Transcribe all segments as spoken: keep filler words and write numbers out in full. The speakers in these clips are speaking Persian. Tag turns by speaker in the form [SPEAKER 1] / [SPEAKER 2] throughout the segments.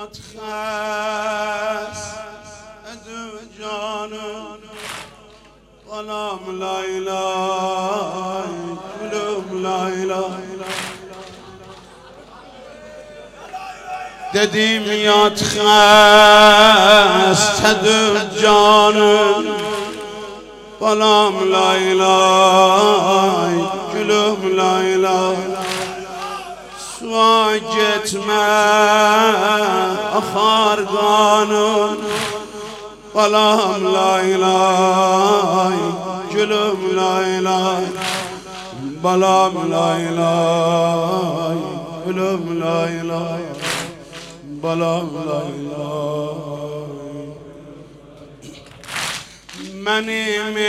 [SPEAKER 1] میاد خس ادو جانم غلام لیلا قلوب لیلا ددی میاد خس ادو جانم غلام لیلا قلوب لیلا سواجت ما أخارقان غلام ليلى قلوب ليلى بلام ليلى قلوب ليلى بلام ليلى مني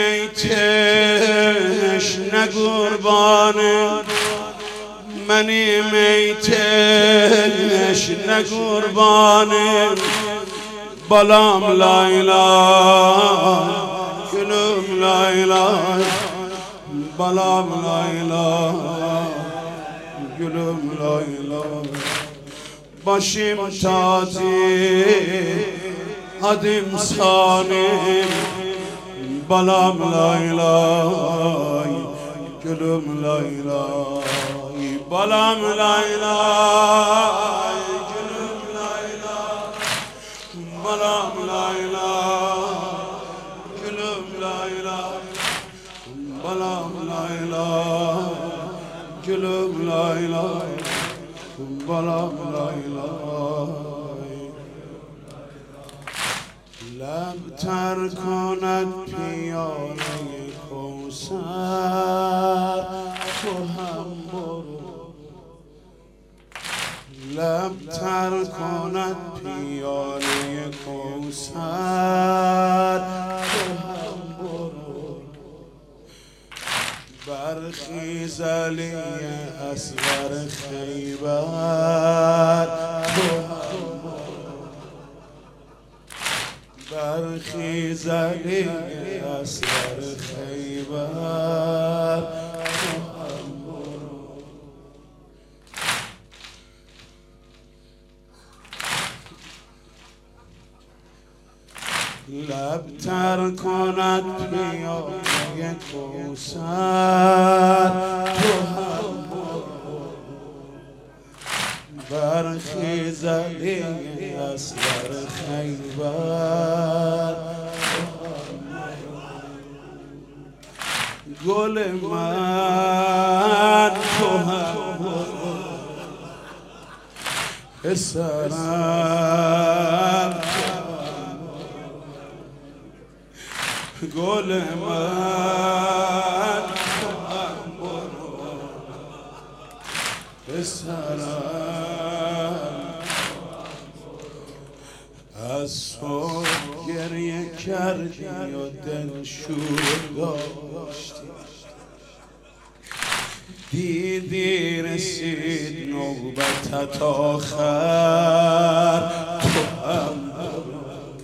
[SPEAKER 1] ميتش نقرباني منی میتش نقربانی بلام لیلا قلوب لیلا بلام لیلا قلوب لیلا باشیم تازی هدیم سانی بلام لیلا قلوب لیلا بلام لیلا قلوب لیلا بلام لیلا قلوب لیلا بلام لیلا قلوب لیلا بلام لیلا لب تر کند پیاله کوثر تو هم برو لب تر کند پیاله کوثر تو هم برو برخیز علی اصغر خیبر تو هم برو برخیز علی اصغر خیبر لب تر کند پیاله کوثر تو هم برو برخیز علی اصغر خیبر گل من تو هم برو پسرم گل من تو هم برو پسرم از صبح گریه کردی و دل شور داشتی دیدی رسید نوبتت آخر تو هم برو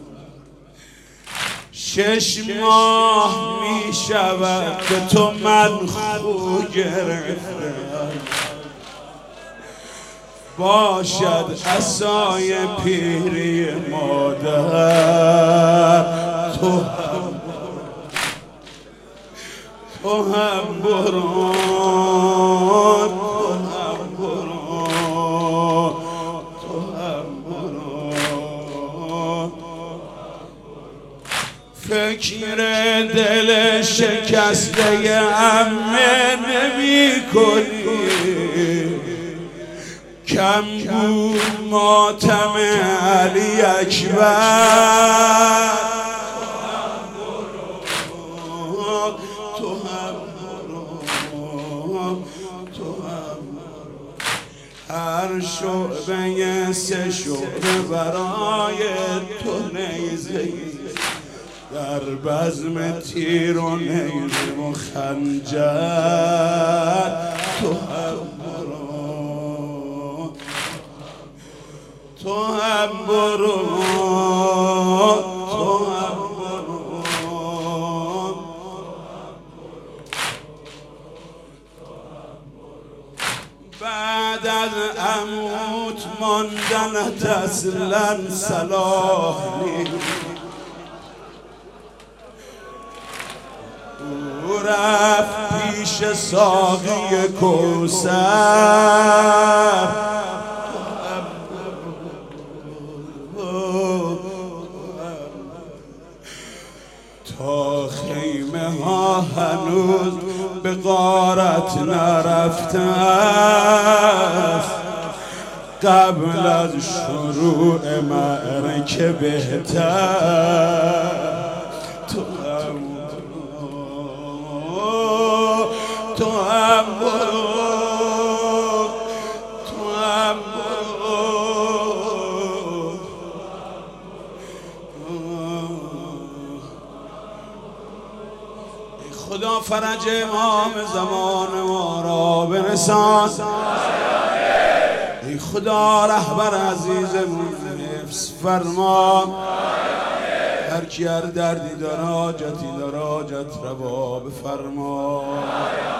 [SPEAKER 1] شش ماه می شود که تو من خو گرفتم باشد عصای پیری مادر تو هم تو هم برو تو هم برو تو هم برو فکر دل شکسته عمه نمی کنی کم بود ماتم علی اکبر تو هم برو تو هم برو هر شعبه سه شعبه برای تو نیزه در بزم تیر و نیزه و خنجر تو هم برو تو هم برو تو هم برو بعد از عمو اموت ماندنت اصلا صلاح نیست. او رفت پیش ساقی کوثر، تا خیمه ها هنوز به غارت نرفته است، قبل از شروع معرکه بهتر تو هم برو، تو هم برو، تو هم برو. خدا فرج امام زمان ما را برسان، ای خدا رهبر عزیزمون حفظ فرما، هر کی هر دردی داره حاجتی داره حاجت روا بفرما.